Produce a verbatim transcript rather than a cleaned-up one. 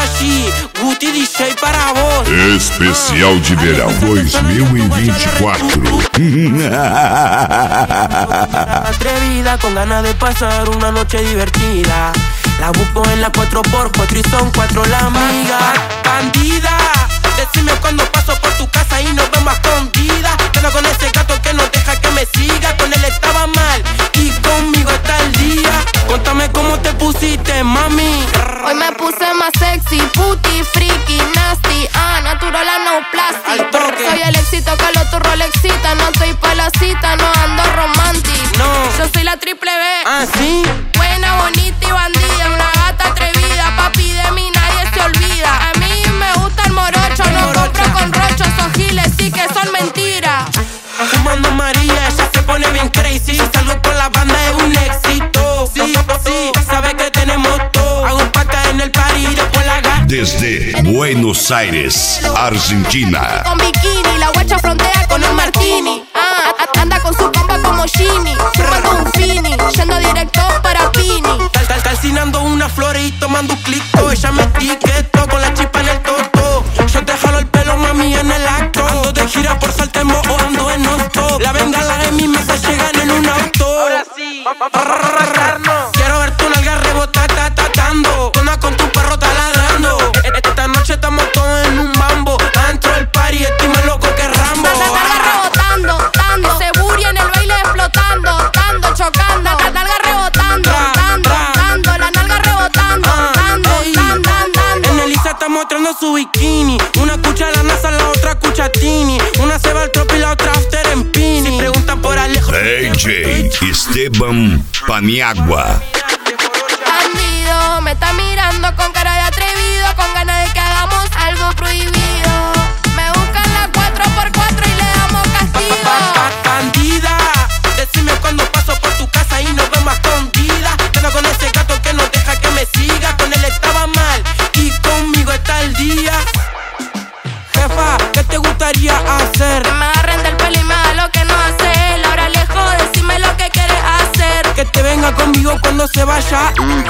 Takashi, Guti D J para vos. Especial de verão dois mil e vinte e quatro. Atrevida, con ganas de pasar una noche divertida. La busco en la cuatro por cuatro y son cuatro la amiga. Bandida, decime cuando paso por tu casa y nos vemos a escondidas. Quedo con ese gato que no deja que me siga. Con él estaba mal y conmigo está el día. Contame cómo te pusiste, mami. Hoy me puse más sexy, puti, friki, nasty. Ah, natural, no plastic. Soy el éxito que lo tu Rolexita. No estoy pa' la cita, no ando romántico. No, yo soy la triple B. Ah, ¿sí? Buena, bonita y bandida. Una gata atrevida, papi, de mí nadie se olvida. A mí me gusta el morocho, no morocho. Compro con rochos o giles, sí que son mentiras. Fumando María, ella se pone bien crazy. Salgo con la banda, es un éxito. Sí, sí, sabe que tenemos todo. Hago un paca en el party y después la gana. Desde Buenos Aires, Argentina. Con bikini, la guacha frontea con un martini. Ah, anda con su compa como Gini. Fumando un fini, yendo directo para Pini. Cal, cal, calcinando una flor y tomando un clico. Ella me etiquetó con la chispa en el toto. Yo te jalo el pelo, mami, en el acto. Ando de gira por Saltemo o ando en non-stop. La bengala en mi mesa llegan en un auto. Ahora sí, quiero ver tu nalga rebotar, ta, ta, tando. Toma con tu perro taladrando. Esta noche estamos todos en un mambo. Dentro del party, estoy más loco que Rambo. La nalga rebotando, dando. Ese booty en el baile explotando. Dando, chocando. La nalga rebotando, dando, dando. La nalga rebotando, dando, dando, dando. En Elisa está mostrando su bikini. Una cucha la NASA, la otra cucha Tini. Una se va al trop y la otra after en Pini. Si preguntan por Alejo, D J Esteban Paniagua. Bandido, me está mirando con cara de atrevido, con ganas de que hagamos algo prohibido. Me buscan la cuatro por cuatro y le damos castigo. Bandida, decime cuando paso por tu casa y nos vemos a escondidas. Quedo con ese gato que no deja que me siga. Con él estaba mal y conmigo está el día. Jefa, ¿qué te gustaría hacer? Que me agarren del pelo y me haga lo que no hace. Ahora lejos, decime lo que quieres hacer. Que te venga conmigo cuando se vaya.